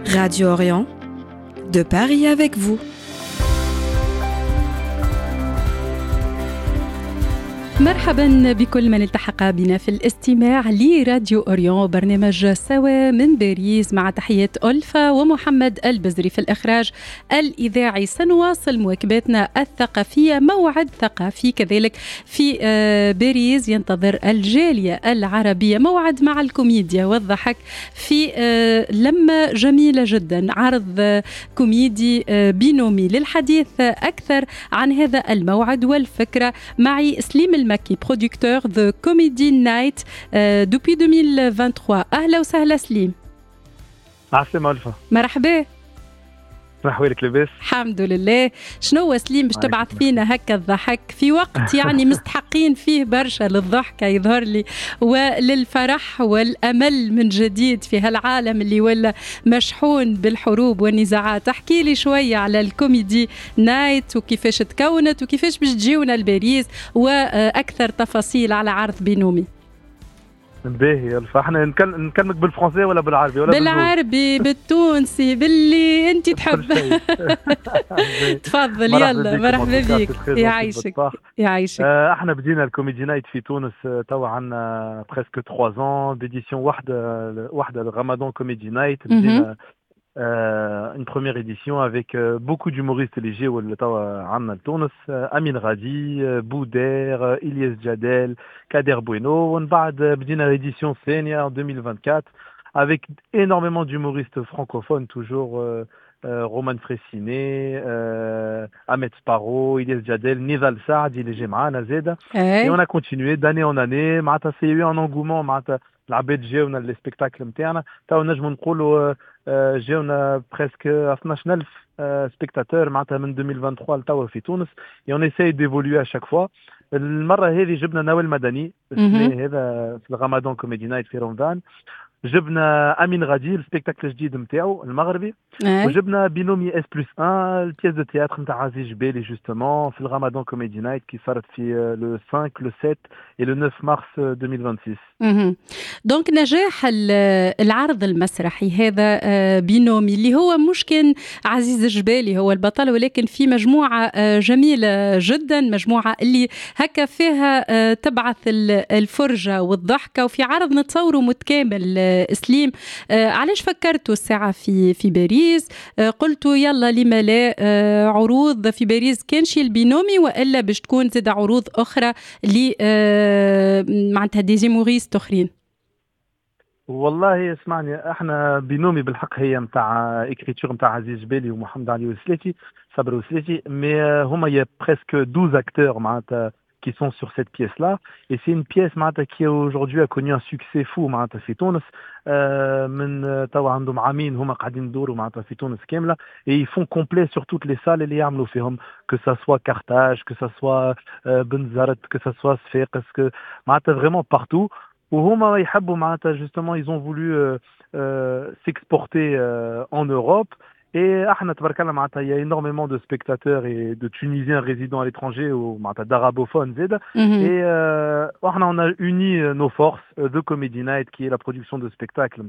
Radio Orient, de Paris avec vous. مرحبا بكل من التحق بنا في الاستماع لراديو أوريون، برنامج سوا من باريس، مع تحية ألفا ومحمد البزري في الإخراج الإذاعي. سنواصل مواكبتنا الثقافية، موعد ثقافي كذلك في باريس ينتظر الجالية العربية، موعد مع الكوميديا والضحك في لمة جميلة جدا، عرض كوميدي بينومي. للحديث أكثر عن هذا الموعد والفكرة معي سليم المكي، producteur de Comedy Night depuis 2023. أهلا وسهلا سليم. عسلامة ألفا. مرحبا. أحوالك لاباس؟ الحمد لله. شنو سليم باش تبعث فينا هكا الضحك في وقت يعني مستحقين فيه برشا للضحكة يظهر لي، وللفرح والأمل من جديد في هالعالم اللي ولا مشحون بالحروب والنزاعات. احكي لي شوية على الكوميدي نايت وكيفاش تكونت وكيفاش باش تجيونا لباريس، وأكثر تفاصيل على عرض بينومي. باهي ألفا، احنا نكلمك بالفرنسي ولا بالعربي ولا بالعربي بالتونسي باللي انت تحب. تفضل يلا. مرحبا بك. يعيشك يعيشك. احنا بدينا الكوميدي نايت في تونس توا عندنا بريسك 3 ans d'édition واحده الرمضان كوميدي نايت. بدينا une première édition avec beaucoup d'humoristes légers واللي توا عندنا لتونس، أمين غادي، بودير، إلياس جدال، كادر بوينو. ومن بعد بدينا l'édition الثانية en 2024 avec énormément d'humoristes francophones toujours, رومان فريسيني، أحمد سبارو، إلياس جدال، نضال سعد اللي جاي معانا زاده. et on a continué d'année en année. معناتها c'est eu un engouement، معناتها العباد جاونا للسبيكتاكل نتاعنا. تو نجموا نقولوا جاونا بريسك 12000 سبيكتاتور معناتها من 2023 لتوا في تونس. et on essaye d'évoluer à chaque fois. المرة هذه جبنا نوال مدني السنة هذا في الرمضان كوميدي نايت في رمضان. جبنا أمين غادي السبيكتاكل الجديد نتاعو المغربي، وجبنا بينومي اس بلس 1 البياس دو تياتر نتاع عزيز جبالي جوستومون في الرمضان كوميدي نايت كي صارت في لو 5 لو 7 et le 9 mars 2026. دونك نجاح العرض المسرحي هذا بينومي اللي هو مش كان عزيز الجبالي هو البطل، ولكن في مجموعة جميلة جدا، مجموعة اللي هكا فيها تبعث الفرجة والضحكة، وفي عرض نتصوره متكامل. سليم، علاش فكرتوا الساعة في باريس؟ قلتوا يلا لما لا عروض في باريس كانش البينومي، وإلا باش تكون زاد عروض أخرى ل معناتها ديزيموريست أخرين؟ والله اسمعني، احنا بينومي بالحق هي متاع اكريتور متاع عزيز جبالي ومحمد علي وسلاتي، صبر وسلاتي، مي هما يا بريسك 12 acteurs معناتها qui sont sur cette pièce-là, et c'est une pièce qui aujourd'hui a connu un succès fou في تونس. من توا عندهم عامين هما قاعدين يدوروا في تونس كاملة، et ils font complet sur toutes les salles اللي يعملوا فيهم، que ça soit Carthage, que ça soit بنزرت، que ça soit صفاقس، que vraiment partout. وهما يحبوا justement ils ont voulu s'exporter en Europe. Et il y a énormément de spectateurs et de Tunisiens résidant à l'étranger ou d'arabophones. Et on a uni nos forces de Comedy Night qui est la production de spectacles.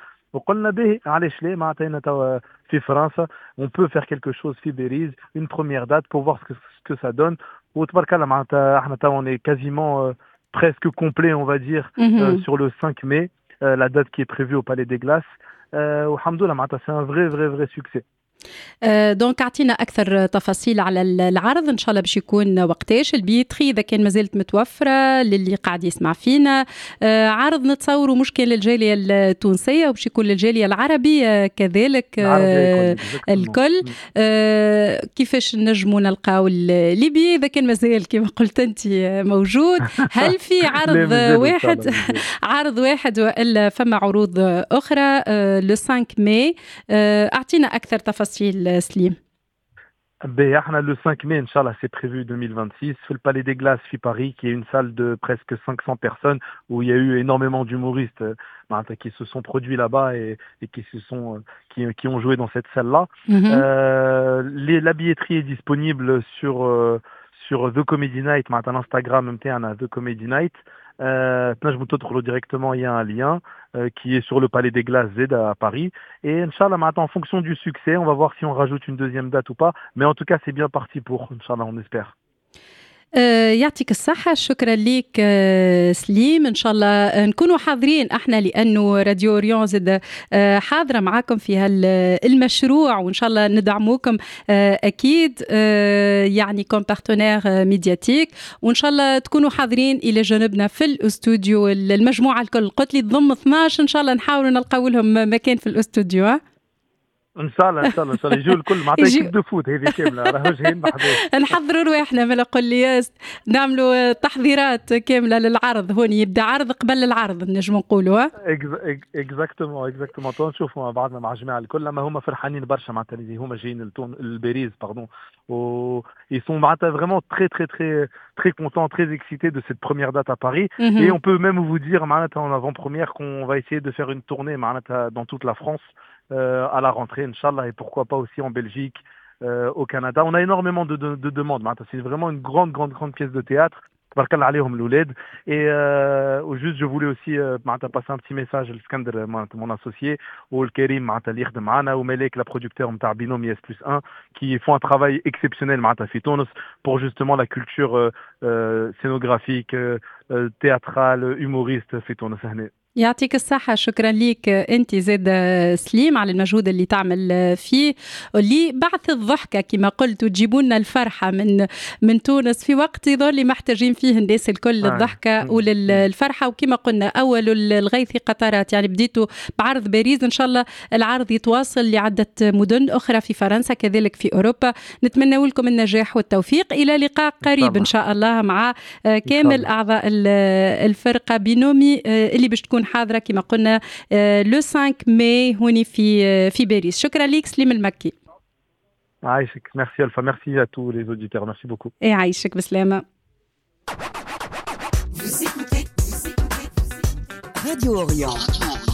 On peut faire quelque chose في باريس, une première date pour voir ce que ça donne. On est quasiment presque complet, on va dire, sur le 5 mai, la date qui est prévue au Palais des Glaces. والحمدلله c'est un vrai succès. دونك اعطينا اكثر تفاصيل على العرض، ان شاء الله باش يكون وقتاش البيتري اذا كان مازالت متوفره للي قاعد يسمع فينا. عرض نتصوره مش كان للجاليه التونسيه وباش يكون للجاليه العربيه كذلك الكل. كيفاش نجموا نلقاو الليبي اذا كان مازال كما قلت انت موجود؟ هل في عرض واحد والا فما عروض اخرى لو 5 ماي؟ اعطينا اكثر تفاصيل سليم. احنا le 5 mai, Inch'Allah, c'est prévu 2026, في le Palais des Glaces, في Paris, qui est une salle de presque 500 personnes, où il y a eu énormément d'humoristes qui se sont produits là-bas et qui ont joué dans cette salle-là. La billetterie est disponible sur The Comedy Night, Instagram, The Comedy Night. تنجموا تدخلوا directement, il y a un lien qui est sur le Palais des Glaces Z à Paris. Et Inch'Allah, maintenant, en fonction du succès, on va voir si on rajoute une deuxième date ou pas. Mais en tout cas, c'est bien parti pour, Inch'Allah, on espère. يعطيك الصحة. شكرا لك سليم. إن شاء الله نكونوا حاضرين احنا لأنه راديو أوريون زد حاضرة معاكم في هالمشروع وإن شاء الله ندعموكم أكيد يعني كوم بارتنير ميدياتيك وإن شاء الله تكونوا حاضرين إلى جانبنا في الأستوديو. المجموعة الكل قلت لي تضم 12 إن شاء الله نحاول نلقاو لهم مكان في الأستوديو. ان شاء الله ان شاء الله ان شاء الله يجوا الكل معناتها كيف دو فوت هذه كامله راهو جايين بحذاش نحضروا رواحنا من قول لي نعملوا تحضيرات كامله للعرض. هون يبدا عرض قبل العرض نجم نقولوا اكزاكتومون نشوفوا مع بعضنا مع الجماعه الكل. اما هما فرحانين برشا معناتها اللي هما جايين الباريس باردون و ils sont معناتها vraiment très contents, très excités de cette première date à Paris. Et on peut même vous dire معناتها en avant-première qu'on va essayer de faire une tournée معناتها dans toute la France à la rentrée, Inch'Allah, et pourquoi pas aussi en Belgique, au Canada. On a énormément de demandes. C'est vraiment une grande pièce de théâtre. Et au juste, je voulais aussi passer un petit message à Iskander, mon associé, au Kerim, ou Melek, la producteur de Binôme IS+1, qui font un travail exceptionnel pour justement la culture scénographique, théâtrale, humoriste. يعطيك الصحة. شكرا ليك أنت زاد سليم على المجهود اللي تعمل فيه اللي بعث الضحكة كما قلت وتجيبوا لنا الفرحة من تونس في وقت يظل محتاجين فيه الناس الكل الضحكة وللفرحة. وكما قلنا أول الغيث قطرات يعني بديتوا بعرض باريس إن شاء الله العرض يتواصل لعدة مدن أخرى في فرنسا كذلك في أوروبا. نتمنى لكم النجاح والتوفيق. إلى لقاء قريب إن شاء الله مع كامل أعضاء الفرقة بينومي اللي باش تكون حاضرة كما قلنا لو 5 ماي هوني في باريس. شكرا ليك سليم المكي. عايشك. ميرسي ألفا. ميرسي à tous les auditeurs. Merci beaucoup. عايشك بسلامة. Radio Orient.